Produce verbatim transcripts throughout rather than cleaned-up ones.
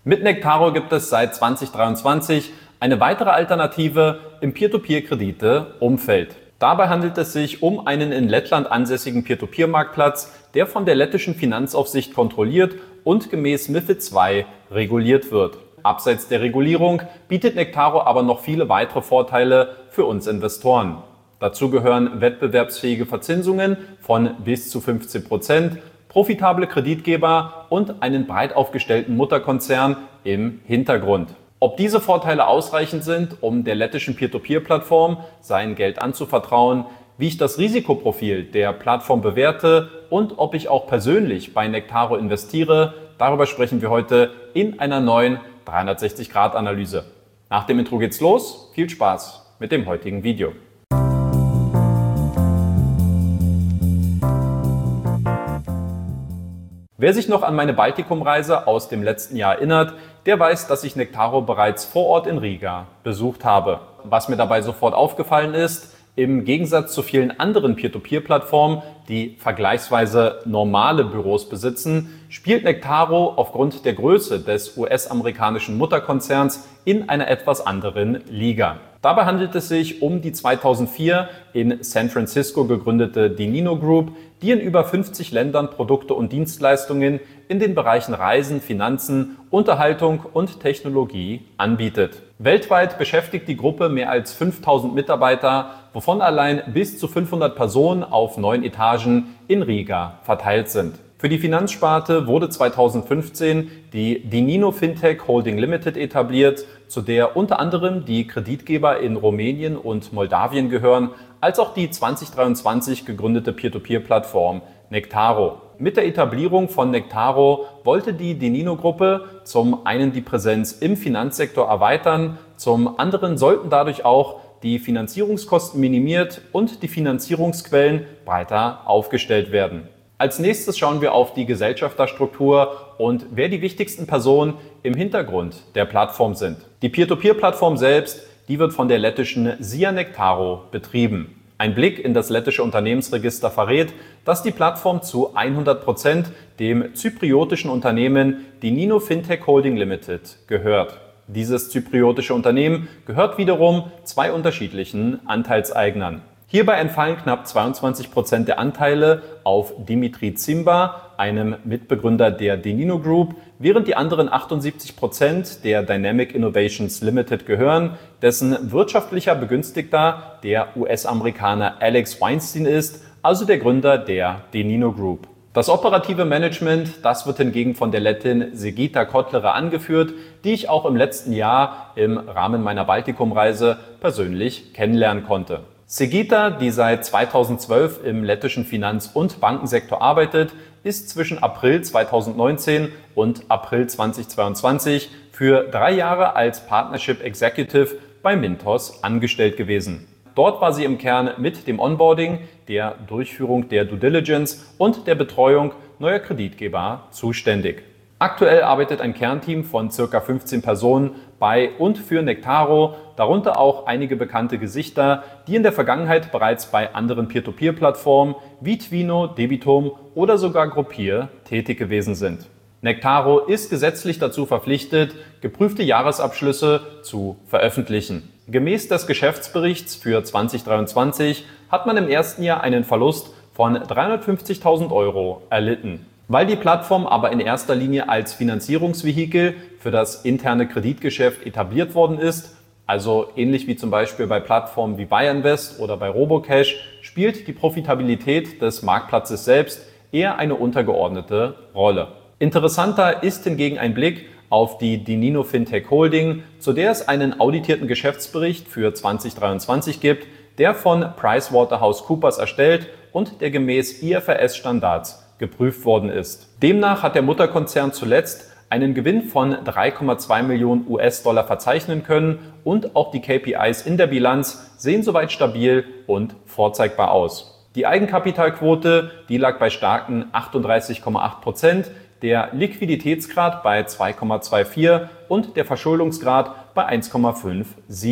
Mit Nectaro gibt es seit zweitausenddreiundzwanzig eine weitere Alternative im Peer-to-Peer-Kredite-Umfeld. Dabei handelt es sich um einen in Lettland ansässigen Peer-to-Peer-Marktplatz, der von der lettischen Finanzaufsicht kontrolliert und gemäß MiFID zwei reguliert wird. Abseits der Regulierung bietet Nectaro aber noch viele weitere Vorteile für uns Investoren. Dazu gehören wettbewerbsfähige Verzinsungen von bis zu fünfzehn Prozent, profitable Kreditgeber und einen breit aufgestellten Mutterkonzern im Hintergrund. Ob diese Vorteile ausreichend sind, um der lettischen Peer-to-Peer-Plattform sein Geld anzuvertrauen, wie ich das Risikoprofil der Plattform bewerte und ob ich auch persönlich bei Nectaro investiere, darüber sprechen wir heute in einer neuen dreihundertsechzig Grad Analyse. Nach dem Intro geht's los. Viel Spaß mit dem heutigen Video. Wer sich noch an meine Baltikum-Reise aus dem letzten Jahr erinnert, der weiß, dass ich Nectaro bereits vor Ort in Riga besucht habe. Was mir dabei sofort aufgefallen ist, im Gegensatz zu vielen anderen Peer-to-Peer-Plattformen, die vergleichsweise normale Büros besitzen, spielt Nectaro aufgrund der Größe des U S-amerikanischen Mutterkonzerns in einer etwas anderen Liga. Dabei handelt es sich um die zweitausendvier in San Francisco gegründete Dinino Group, die in über fünfzig Ländern Produkte und Dienstleistungen in den Bereichen Reisen, Finanzen, Unterhaltung und Technologie anbietet. Weltweit beschäftigt die Gruppe mehr als fünftausend Mitarbeiter, wovon allein bis zu fünfhundert Personen auf neun Etagen in Riga verteilt sind. Für die Finanzsparte wurde zweitausendfünfzehn die Dinino Fintech Holding Limited etabliert, zu der unter anderem die Kreditgeber in Rumänien und Moldawien gehören, als auch die zweitausenddreiundzwanzig gegründete Peer-to-Peer-Plattform Nectaro. Mit der Etablierung von Nectaro wollte die Dinino-Gruppe zum einen die Präsenz im Finanzsektor erweitern, zum anderen sollten dadurch auch die Finanzierungskosten minimiert und die Finanzierungsquellen breiter aufgestellt werden. Als nächstes schauen wir auf die Gesellschafterstruktur und wer die wichtigsten Personen im Hintergrund der Plattform sind. Die Peer-to-Peer-Plattform selbst, die wird von der lettischen S I A Nectaro betrieben. Ein Blick in das lettische Unternehmensregister verrät, dass die Plattform zu hundert Prozent dem zypriotischen Unternehmen Dinino Fintech Holding Limited gehört. Dieses zypriotische Unternehmen gehört wiederum zwei unterschiedlichen Anteilseignern. Hierbei entfallen knapp zweiundzwanzig Prozent der Anteile auf Dimitri Zimba, einem Mitbegründer der Dinino Group, während die anderen achtundsiebzig Prozent der Dynamic Innovations Limited gehören, dessen wirtschaftlicher Begünstigter der U S-Amerikaner Alex Weinstein ist, also der Gründer der Dinino Group. Das operative Management, das wird hingegen von der Lettin Sigita Kotlere angeführt, die ich auch im letzten Jahr im Rahmen meiner Baltikum-Reise persönlich kennenlernen konnte. Sigita, die seit zweitausendzwölf im lettischen Finanz- und Bankensektor arbeitet, ist zwischen April zweitausendneunzehn und April zweitausendzweiundzwanzig für drei Jahre als Partnership Executive bei Mintos angestellt gewesen. Dort war sie im Kern mit dem Onboarding, der Durchführung der Due Diligence und der Betreuung neuer Kreditgeber zuständig. Aktuell arbeitet ein Kernteam von ca. fünfzehn Personen bei und für Nectaro, darunter auch einige bekannte Gesichter, die in der Vergangenheit bereits bei anderen Peer-to-Peer-Plattformen wie Twino, Debitum oder sogar Gruppier tätig gewesen sind. Nectaro ist gesetzlich dazu verpflichtet, geprüfte Jahresabschlüsse zu veröffentlichen. Gemäß des Geschäftsberichts für zweitausenddreiundzwanzig hat man im ersten Jahr einen Verlust von dreihundertfünfzigtausend Euro erlitten. Weil die Plattform aber in erster Linie als Finanzierungsvehikel für das interne Kreditgeschäft etabliert worden ist, also ähnlich wie zum Beispiel bei Plattformen wie BuyInvest oder bei Robocash, spielt die Profitabilität des Marktplatzes selbst eher eine untergeordnete Rolle. Interessanter ist hingegen ein Blick auf die Dinino Fintech Holding, zu der es einen auditierten Geschäftsbericht für zweitausenddreiundzwanzig gibt, der von PricewaterhouseCoopers erstellt und der gemäß I F R S-Standards geprüft worden ist. Demnach hat der Mutterkonzern zuletzt einen Gewinn von drei Komma zwei Millionen U S-Dollar verzeichnen können und auch die K P Is in der Bilanz sehen soweit stabil und vorzeigbar aus. Die Eigenkapitalquote, die lag bei starken achtunddreißig Komma acht Prozent, der Liquiditätsgrad bei zwei Komma vierundzwanzig und der Verschuldungsgrad bei eins Komma siebenundfünfzig.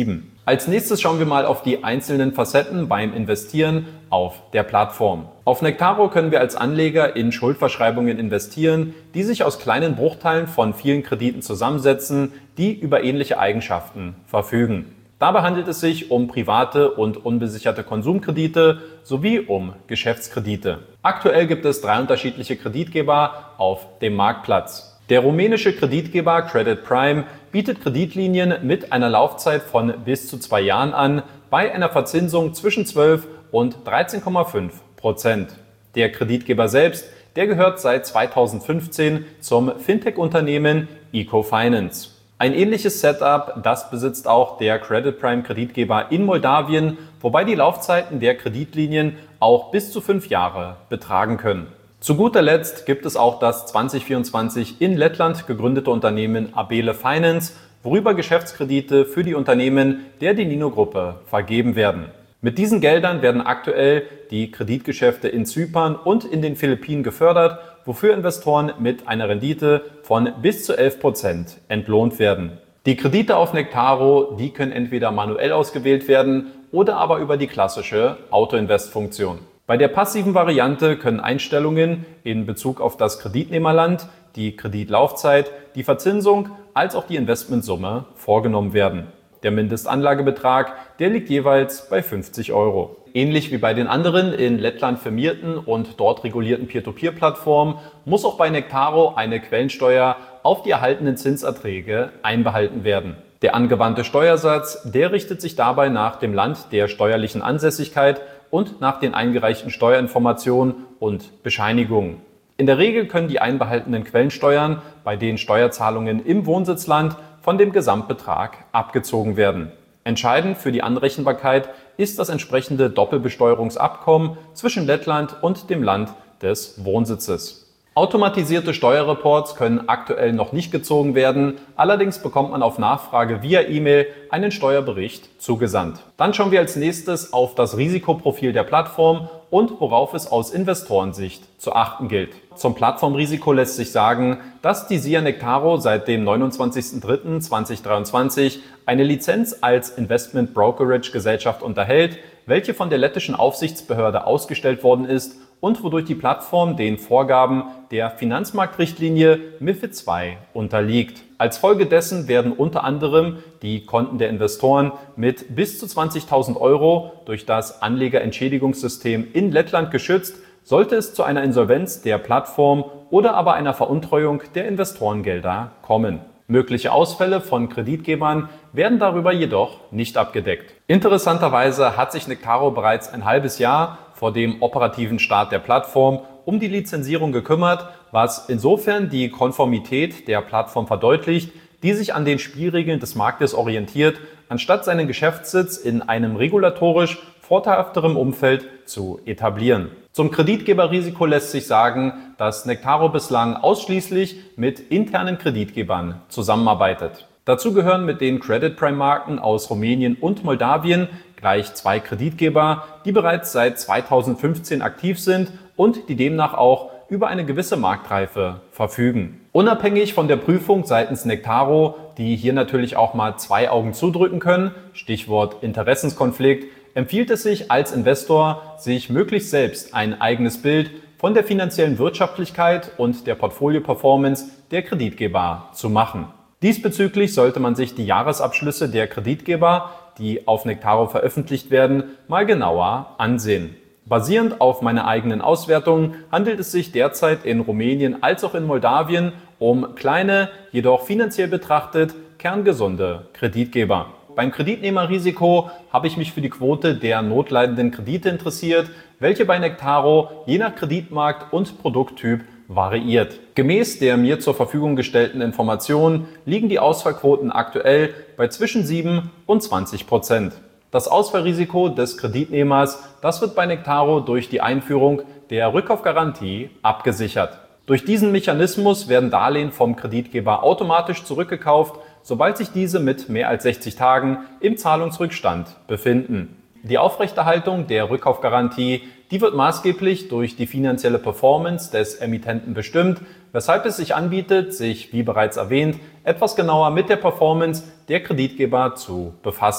Als nächstes schauen wir mal auf die einzelnen Facetten beim Investieren auf der Plattform. Auf Nektaro können wir als Anleger in Schuldverschreibungen investieren, die sich aus kleinen Bruchteilen von vielen Krediten zusammensetzen, die über ähnliche Eigenschaften verfügen. Dabei handelt es sich um private und unbesicherte Konsumkredite sowie um Geschäftskredite. Aktuell gibt es drei unterschiedliche Kreditgeber auf dem Marktplatz. Der rumänische Kreditgeber Credit Prime bietet Kreditlinien mit einer Laufzeit von bis zu zwei Jahren an, bei einer Verzinsung zwischen zwölf und dreizehn Komma fünf Prozent. Der Kreditgeber selbst, der gehört seit zweitausendfünfzehn zum Fintech-Unternehmen Eco-Finance. Ein ähnliches Setup, das besitzt auch der Credit Prime Kreditgeber in Moldawien, wobei die Laufzeiten der Kreditlinien auch bis zu fünf Jahre betragen können. Zu guter Letzt gibt es auch das zwanzig vierundzwanzig in Lettland gegründete Unternehmen Abele Finance, worüber Geschäftskredite für die Unternehmen der Denino-Gruppe vergeben werden. Mit diesen Geldern werden aktuell die Kreditgeschäfte in Zypern und in den Philippinen gefördert, wofür Investoren mit einer Rendite von bis zu elf Prozent entlohnt werden. Die Kredite auf Nektaro, die können entweder manuell ausgewählt werden oder aber über die klassische Auto-Invest-Funktion. Bei der passiven Variante können Einstellungen in Bezug auf das Kreditnehmerland, die Kreditlaufzeit, die Verzinsung als auch die Investmentsumme vorgenommen werden. Der Mindestanlagebetrag, der liegt jeweils bei fünfzig Euro. Ähnlich wie bei den anderen in Lettland firmierten und dort regulierten Peer-to-Peer-Plattformen muss auch bei Nektaro eine Quellensteuer auf die erhaltenen Zinserträge einbehalten werden. Der angewandte Steuersatz, der richtet sich dabei nach dem Land der steuerlichen Ansässigkeit und nach den eingereichten Steuerinformationen und Bescheinigungen. In der Regel können die einbehaltenen Quellensteuern bei den Steuerzahlungen im Wohnsitzland von dem Gesamtbetrag abgezogen werden. Entscheidend für die Anrechenbarkeit ist das entsprechende Doppelbesteuerungsabkommen zwischen Lettland und dem Land des Wohnsitzes. Automatisierte Steuerreports können aktuell noch nicht gezogen werden, allerdings bekommt man auf Nachfrage via E-Mail einen Steuerbericht zugesandt. Dann schauen wir als nächstes auf das Risikoprofil der Plattform und worauf es aus Investorensicht zu achten gilt. Zum Plattformrisiko lässt sich sagen, dass die S I A Nektaro seit dem neunundzwanzigsten dritten zweitausenddreiundzwanzig eine Lizenz als Investment Brokerage Gesellschaft unterhält, welche von der lettischen Aufsichtsbehörde ausgestellt worden ist und wodurch die Plattform den Vorgaben der Finanzmarktrichtlinie MiFID zwei unterliegt. Als Folge dessen werden unter anderem die Konten der Investoren mit bis zu zwanzigtausend Euro durch das Anlegerentschädigungssystem in Lettland geschützt, sollte es zu einer Insolvenz der Plattform oder aber einer Veruntreuung der Investorengelder kommen. Mögliche Ausfälle von Kreditgebern werden darüber jedoch nicht abgedeckt. Interessanterweise hat sich Nektaro bereits ein halbes Jahr vor dem operativen Start der Plattform um die Lizenzierung gekümmert, was insofern die Konformität der Plattform verdeutlicht, die sich an den Spielregeln des Marktes orientiert, anstatt seinen Geschäftssitz in einem regulatorisch vorteilhafterem Umfeld zu etablieren. Zum Kreditgeberrisiko lässt sich sagen, dass Nektaro bislang ausschließlich mit internen Kreditgebern zusammenarbeitet. Dazu gehören mit den Credit Prime Marken aus Rumänien und Moldawien gleich zwei Kreditgeber, die bereits seit zweitausendfünfzehn aktiv sind und die demnach auch über eine gewisse Marktreife verfügen. Unabhängig von der Prüfung seitens Nektaro, die hier natürlich auch mal zwei Augen zudrücken können, Stichwort Interessenskonflikt, empfiehlt es sich als Investor, sich möglichst selbst ein eigenes Bild von der finanziellen Wirtschaftlichkeit und der Portfolio-Performance der Kreditgeber zu machen. Diesbezüglich sollte man sich die Jahresabschlüsse der Kreditgeber, die auf Nektaro veröffentlicht werden, mal genauer ansehen. Basierend auf meiner eigenen Auswertung handelt es sich derzeit in Rumänien als auch in Moldawien um kleine, jedoch finanziell betrachtet kerngesunde Kreditgeber. Beim Kreditnehmerrisiko habe ich mich für die Quote der notleidenden Kredite interessiert, welche bei Nektaro je nach Kreditmarkt und Produkttyp variiert. Gemäß der mir zur Verfügung gestellten Informationen liegen die Ausfallquoten aktuell bei zwischen sieben und zwanzig Prozent. Das Ausfallrisiko des Kreditnehmers, das wird bei Nektaro durch die Einführung der Rückkaufgarantie abgesichert. Durch diesen Mechanismus werden Darlehen vom Kreditgeber automatisch zurückgekauft, sobald sich diese mit mehr als sechzig Tagen im Zahlungsrückstand befinden. Die Aufrechterhaltung der Rückkaufgarantie, die wird maßgeblich durch die finanzielle Performance des Emittenten bestimmt, weshalb es sich anbietet, sich, wie bereits erwähnt, etwas genauer mit der Performance der Kreditgeber zu befassen.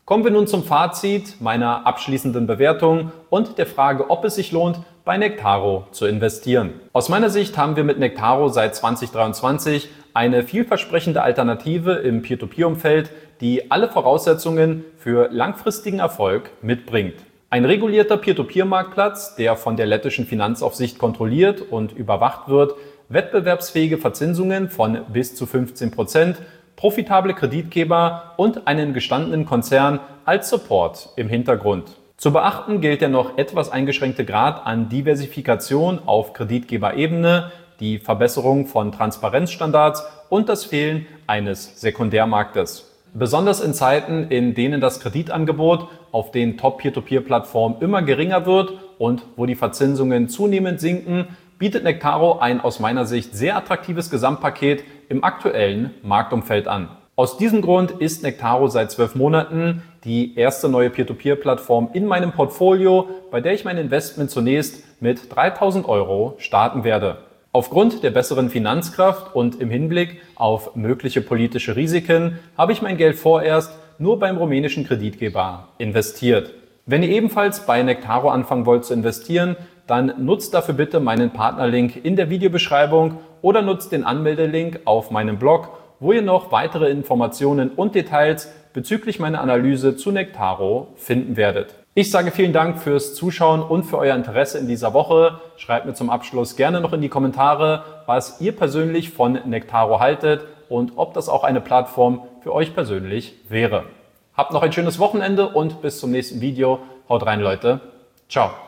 Kommen wir nun zum Fazit, meiner abschließenden Bewertung und der Frage, ob es sich lohnt, bei Nektaro zu investieren. Aus meiner Sicht haben wir mit Nektaro seit zweitausenddreiundzwanzig eine vielversprechende Alternative im Peer-to-Peer-Umfeld, die alle Voraussetzungen für langfristigen Erfolg mitbringt. Ein regulierter Peer-to-Peer-Marktplatz, der von der lettischen Finanzaufsicht kontrolliert und überwacht wird, wettbewerbsfähige Verzinsungen von bis zu fünfzehn Prozent, profitable Kreditgeber und einen gestandenen Konzern als Support im Hintergrund. Zu beachten gilt der noch etwas eingeschränkte Grad an Diversifikation auf Kreditgeberebene, die Verbesserung von Transparenzstandards und das Fehlen eines Sekundärmarktes. Besonders in Zeiten, in denen das Kreditangebot auf den Top-Peer-to-Peer-Plattformen immer geringer wird und wo die Verzinsungen zunehmend sinken, bietet Nektaro ein aus meiner Sicht sehr attraktives Gesamtpaket im aktuellen Marktumfeld an. Aus diesem Grund ist Nektaro seit zwölf Monaten die erste neue Peer-to-Peer-Plattform in meinem Portfolio, bei der ich mein Investment zunächst mit dreitausend Euro starten werde. Aufgrund der besseren Finanzkraft und im Hinblick auf mögliche politische Risiken habe ich mein Geld vorerst nur beim rumänischen Kreditgeber investiert. Wenn ihr ebenfalls bei Nektaro anfangen wollt zu investieren, dann nutzt dafür bitte meinen Partnerlink in der Videobeschreibung oder nutzt den Anmeldelink auf meinem Blog, wo ihr noch weitere Informationen und Details bezüglich meiner Analyse zu Nektaro finden werdet. Ich sage vielen Dank fürs Zuschauen und für euer Interesse in dieser Woche. Schreibt mir zum Abschluss gerne noch in die Kommentare, was ihr persönlich von Nektaro haltet und ob das auch eine Plattform für euch persönlich wäre. Habt noch ein schönes Wochenende und bis zum nächsten Video. Haut rein, Leute. Ciao.